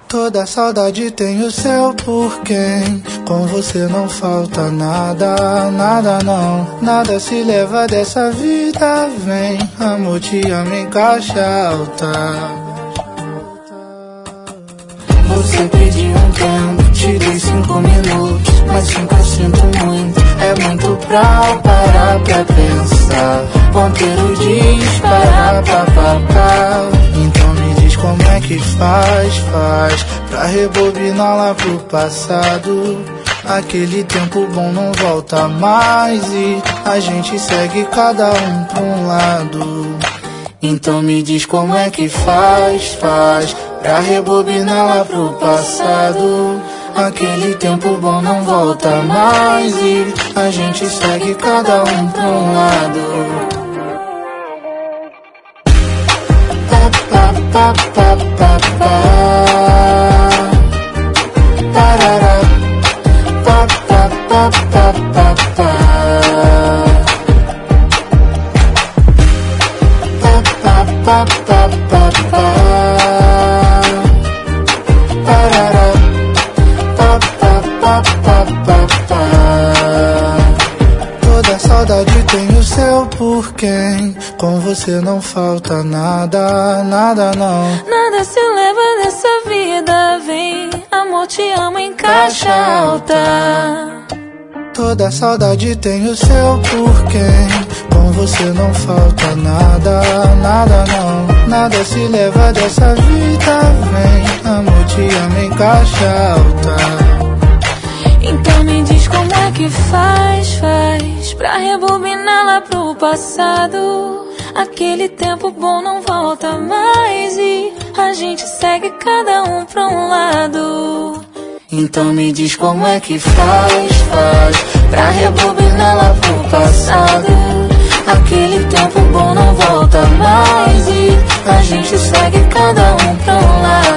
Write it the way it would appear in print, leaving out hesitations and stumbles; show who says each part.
Speaker 1: Toda saudade tem o seu porquê. Com você não falta nada, nada não. Nada se leva dessa vida, vem. Amor, te amo em caixa alta. Você pediu um tempo, te dei 5 minutos, mas 5 eu sinto muito. É muito pra parar pra pensar. Ponteiro diz para papapá. Então me diz como é que faz pra rebobinar lá pro passado. Aquele tempo bom não volta mais e a gente segue cada um pra um lado. Então me diz como é que faz pra rebobinar lá pro passado. Aquele tempo bom não volta mais e a gente segue cada um pra um lado. Pa, pa, pa, pa, pa. Parará. Pa, pa, pa, pa, pa, pa. Pa, pa, pa, pa, pa. Parará. Pa, pa, pa, pa, pa, pa. Toda saudade tem o seu porquê. Com você não falta nada, nada não.
Speaker 2: Nada se leva dessa vida, vem. Amor, te amo em caixa alta.
Speaker 1: Toda saudade tem o seu porquê. Com você não falta nada, nada não. Nada se leva dessa vida, vem. Amor, te amo em caixa alta.
Speaker 2: Então me diz como é que faz pra rebobinar lá pro passado. Aquele tempo bom não volta mais e a gente segue cada um pra um lado.
Speaker 1: Então me diz como é que faz pra rebobinar lá pro passado. Aquele tempo bom não volta mais e a gente segue cada um pra um lado.